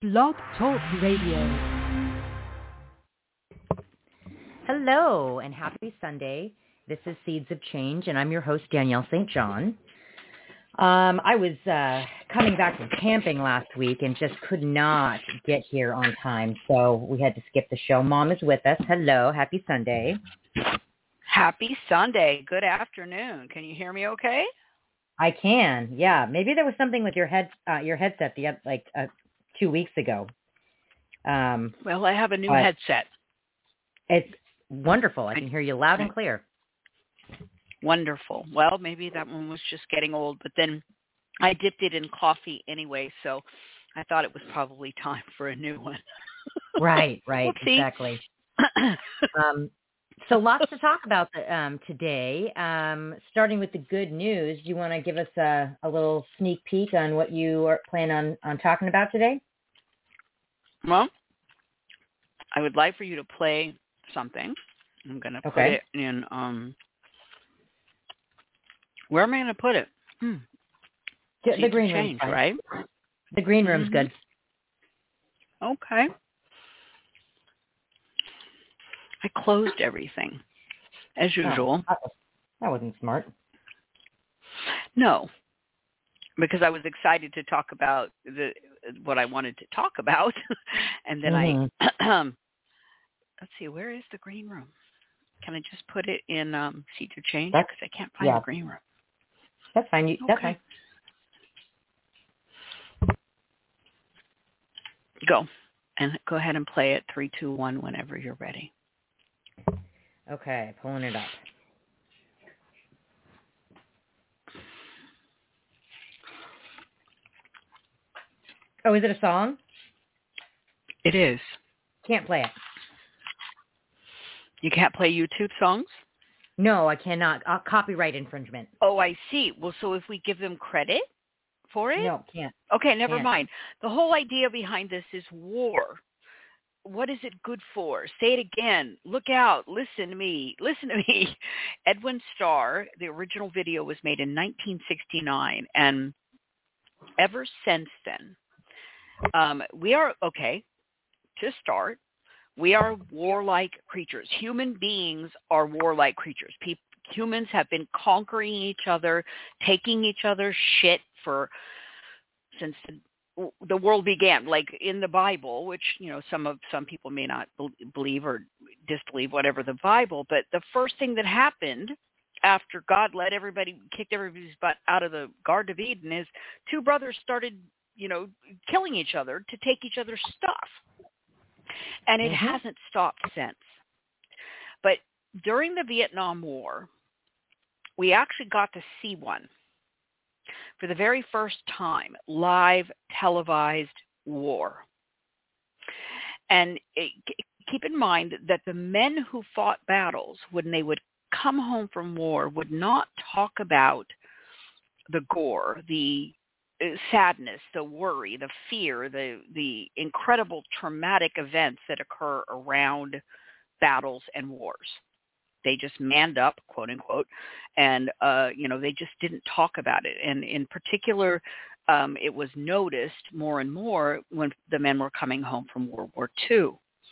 Blog Talk Radio. Hello and happy Sunday. This is Seeds of Change, and I'm your host, Danielle St. John. I was coming back from camping last week and just could not get here on time, so we had to skip the show. Mom is with us. Hello. Happy Sunday. Happy Sunday. Good afternoon. Can you hear me okay? I can. Yeah. Maybe there was something with your headset 2 weeks ago. Well, I have a new headset. It's wonderful. I can hear you loud and clear. Wonderful. Well, maybe that one was just getting old, but then I dipped it in coffee anyway, so I thought it was probably time for a new one. Right, exactly. So lots to talk about today. Starting with the good news, do you want to give us a little sneak peek on what you plan on talking about today? Well, I would like for you to play something. I'm going to put it in, where am I going to put it? The green room, right? The green room's good. Okay. I closed everything, as usual. That wasn't smart. No, because I was excited to talk about what I wanted to talk about, and then let's see, where is the green room? Can I just put it in Seeds of Change? Because I can't find the green room. That's fine. That's fine. Go ahead and play it 3, 2, 1 whenever you're ready. Okay, pulling it up. Oh, is it a song? It is. Can't play it. You can't play YouTube songs? No, I cannot. Copyright infringement. Oh, I see. Well, so if we give them credit for it? No, can't. Okay, never mind. The whole idea behind this is war. What is it good for? Say it again. Look out. Listen to me. Listen to me. Edwin Starr, the original video was made in 1969, and ever since then, we are, to start, we are warlike creatures. Human beings are warlike creatures. Humans have been conquering each other, taking each other's shit since the world began. Like in the Bible, which some people may not believe or disbelieve, whatever the Bible. But the first thing that happened after God kicked everybody's butt out of the Garden of Eden is two brothers started, killing each other to take each other's stuff. And it hasn't stopped since. But during the Vietnam War, we actually got to see one for the very first time, live televised war. And keep in mind that the men who fought battles, when they would come home from war, would not talk about the gore, the sadness, the worry, the fear, the incredible traumatic events that occur around battles and wars. They just manned up, quote unquote, and they just didn't talk about it. And in particular, it was noticed more and more when the men were coming home from World War II.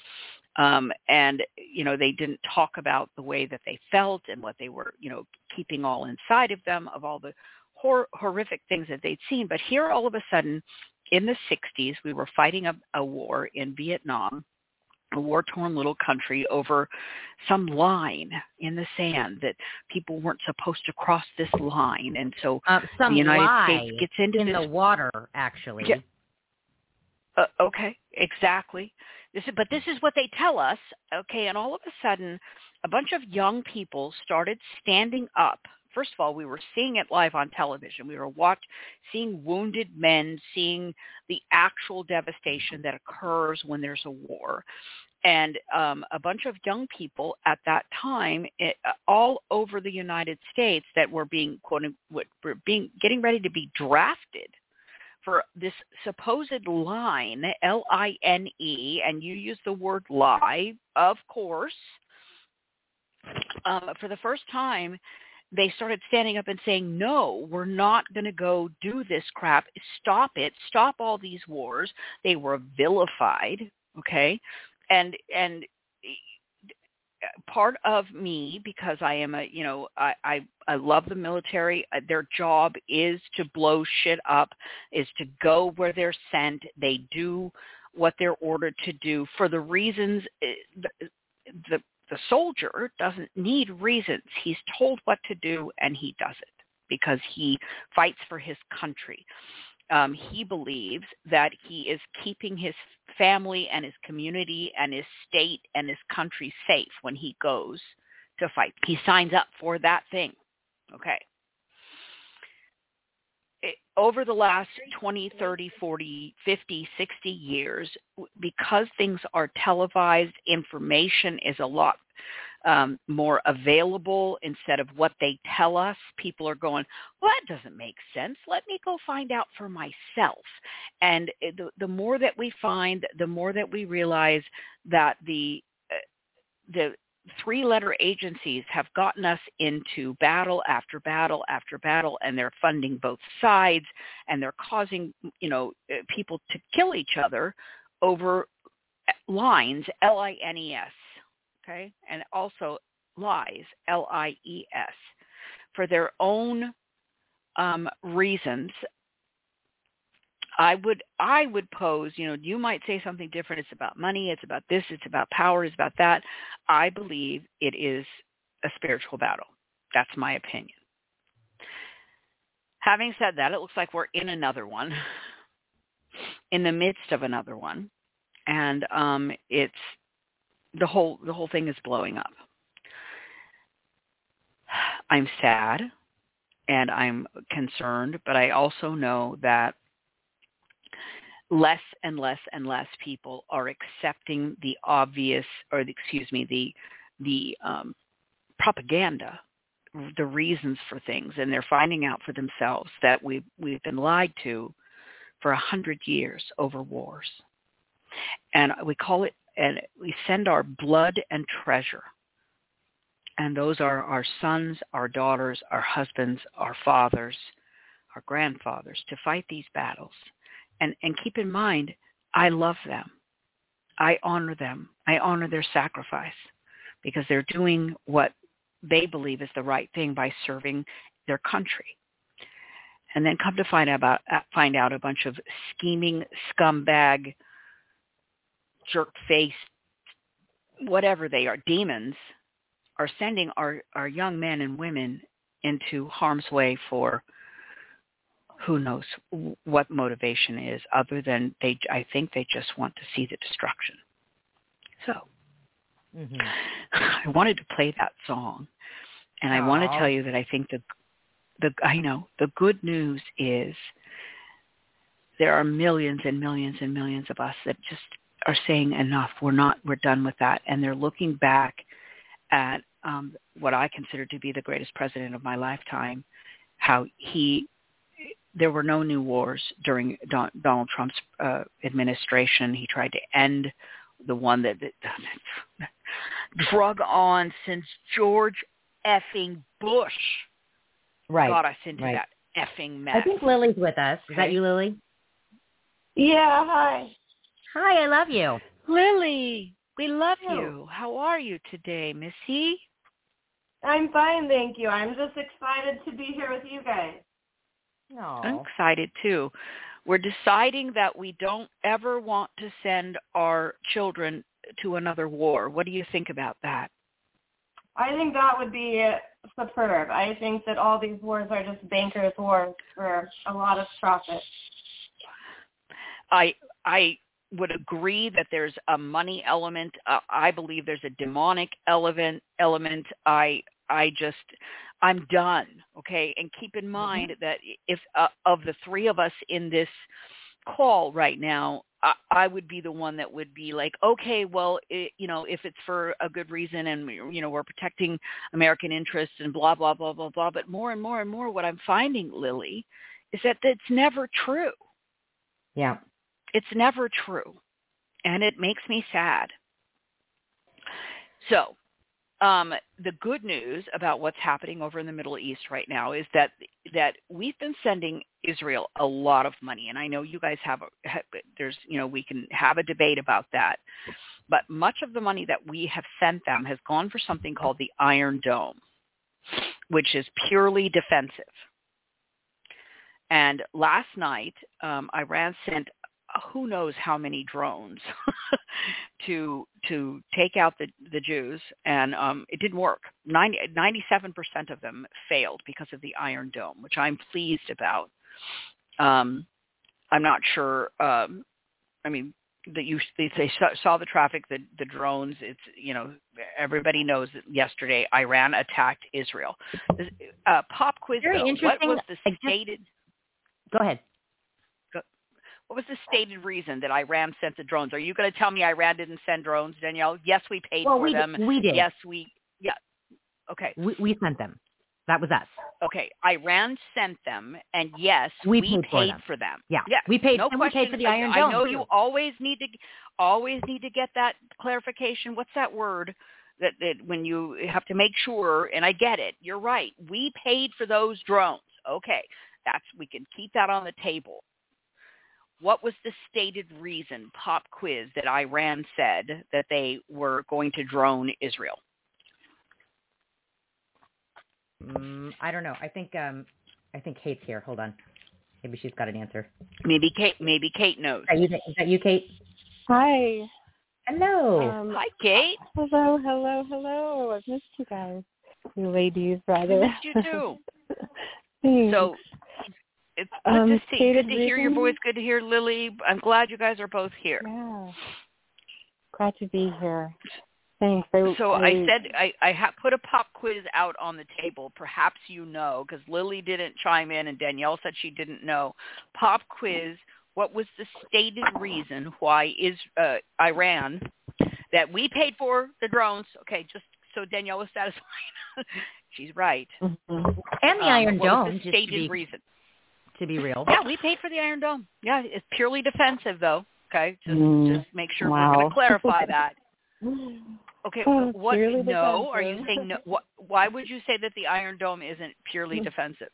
And they didn't talk about the way that they felt and what they were, keeping all inside of them, of all the horrific things that they'd seen. But here, all of a sudden, in the 60s, we were fighting a war in Vietnam, a war-torn little country, over some line in the sand that people weren't supposed to cross this line. And so the United States gets into in the water, actually. Yeah. Okay, exactly. This is what they tell us. Okay, and all of a sudden, a bunch of young people started standing up. First of all, we were seeing it live on television. We were seeing wounded men, seeing the actual devastation that occurs when there's a war. And a bunch of young people at that time, all over the United States, that were being, getting ready to be drafted for this supposed line, L-I-N-E, and you use the word lie, of course. For the first time, they started standing up and saying, no, we're not going to go do this crap. Stop it. Stop all these wars. They were vilified, okay? And part of me, because I am I love the military. Their job is to blow shit up, is to go where they're sent. They do what they're ordered to do for the reasons. The soldier doesn't need reasons. He's told what to do, and he does it because he fights for his country. He believes that he is keeping his family and his community and his state and his country safe when he goes to fight. He signs up for that thing. Okay. Over the last 20, 30, 40, 50, 60 years, because things are televised, information is a lot more available instead of what they tell us. People are going, well, that doesn't make sense. Let me go find out for myself. And the more that we find, the more that we realize that the three-letter agencies have gotten us into battle after battle after battle, and they're funding both sides, and they're causing, people to kill each other over lines, L-I-N-E-S, okay, and also lies, L-I-E-S, for their own reasons. I would pose, you might say something different. It's about money. It's about this. It's about power. It's about that. I believe it is a spiritual battle. That's my opinion. Having said that, it looks like we're in another one, in the midst of another one, and it's the whole thing is blowing up. I'm sad and I'm concerned, but I also know that less and less and less people are accepting the obvious, or the propaganda, the reasons for things, and they're finding out for themselves that we've been lied to for 100 years over wars, and we call it, and we send our blood and treasure, and those are our sons, our daughters, our husbands, our fathers, our grandfathers, to fight these battles. And keep in mind, I love them. I honor them. I honor their sacrifice because they're doing what they believe is the right thing by serving their country. And then come to find out a bunch of scheming scumbag, jerk-faced, whatever they are, demons, are sending our young men and women into harm's way for who knows what motivation is, other than I think they just want to see the destruction. So I wanted to play that song, and I want to tell you that I think the good news is there are millions and millions and millions of us that just are saying enough. We're done with that, and they're looking back at what I consider to be the greatest president of my lifetime, how there were no new wars during Donald Trump's administration. He tried to end the one that drug on since George effing Bush got us into that effing mess. I think Lily's with us. Is that you, Lily? Yeah, hi. Hi, I love you. Lily, we love you. How are you today, Missy? I'm fine, thank you. I'm just excited to be here with you guys. I'm excited too. We're deciding that we don't ever want to send our children to another war. What do you think about that? I think that would be superb. I think that all these wars are just bankers' wars for a lot of profit. I would agree that there's a money element. I believe there's a demonic element. I'm done, okay? And keep in mind that if of the three of us in this call right now, I would be the one that would be like, okay, well, if it's for a good reason and, we're protecting American interests and blah, blah, blah, blah, blah. But more and more and more what I'm finding, Lily, is that it's never true. Yeah. It's never true. And it makes me sad. So the good news about what's happening over in the Middle East right now is that we've been sending Israel a lot of money, and I know you guys there's we can have a debate about that, but much of the money that we have sent them has gone for something called the Iron Dome, which is purely defensive. And last night, Iran sent who knows how many drones to take out the Jews, and it didn't work. 97% of them failed because of the Iron Dome, which I'm pleased about. I'm not sure. I mean, that they saw the traffic, the drones. It's everybody knows that yesterday Iran attacked Israel. Pop quiz. Very though. interesting. What was the stated? Go ahead. What was the stated reason that Iran sent the drones? Are you going to tell me Iran didn't send drones, Danielle? Yes, we paid for them. We did. Yes, okay. We sent them. That was us. Okay, Iran sent them, and yes, we paid for them. Yeah, yes, we paid. No and question. We paid for the Iron Dome. I know you always need to get that clarification. What's that word? That when you have to make sure, and I get it. You're right. We paid for those drones. Okay, we can keep that on the table. What was the stated reason, pop quiz, that Iran said that they were going to drone Israel? I don't know. I think Kate's here. Hold on. Maybe she's got an answer. Maybe Kate knows. Is that you, Kate? Hi. Hello. Hi, Kate. Hello. I've missed you guys. You ladies, rather. I missed you too. Thanks. So it's good to see. Good to hear your reason? voice. Good to hear Lily. I'm glad you guys are both here. Yeah. Glad to be here. Thanks. I said I put a pop quiz out on the table. Perhaps because Lily didn't chime in and Danielle said she didn't know. Pop quiz, what was the stated reason why Iran, that we paid for the drones, okay, just so Danielle was satisfied. She's right. Mm-hmm. And the Iron what Dome. was the stated reason? To be real. Yeah, we paid for the Iron Dome. Yeah, it's purely defensive, though. Okay, just make sure we're going to clarify that. Okay, what? No, are you saying no? Why would you say that the Iron Dome isn't purely defensive?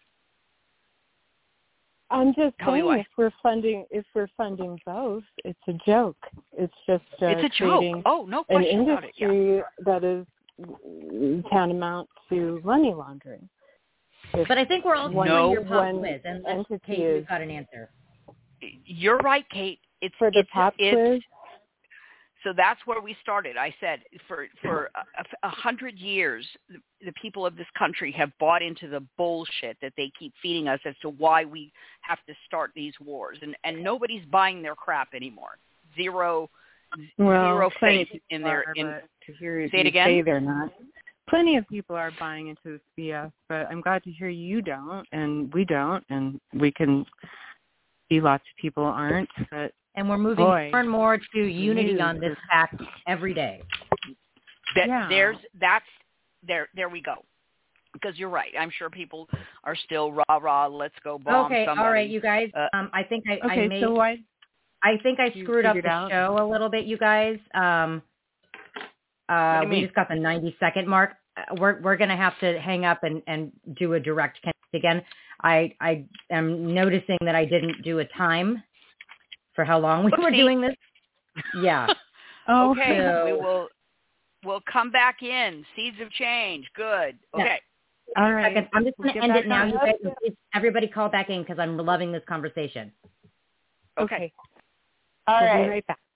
I'm just saying, if we're funding both, it's a joke. It's just it's a joke. Oh, no question about it. Industry that is tantamount to money laundering. But I think we're all wondering your pop quiz, and Kate, you've got an answer. You're right, Kate. It's for the pop quiz. So that's where we started. I said for 100 years, the people of this country have bought into the bullshit that they keep feeding us as to why we have to start these wars, and nobody's buying their crap anymore. Zero faith in their. To hear say it again. Say they're not. Plenty of people are buying into this BS, but I'm glad to hear you don't, and we don't, and we can see lots of people aren't. But and we're moving more and more to unity on this fact every day. There we go. Because you're right. I'm sure people are still rah, let's go bomb somebody. Okay, all right, you guys. I think I screwed up the show a little bit, you guys. We just got the 90-second mark. We're going to have to hang up and do a direct connect again. I am noticing that I didn't do a time for how long we were doing this. Yeah. Okay. So, we'll come back in. Seeds of change. Good. Okay. Yeah. All right. I'm just going to end it now. You guys, everybody call back in because I'm loving this conversation. Okay. All right. We'll be right back.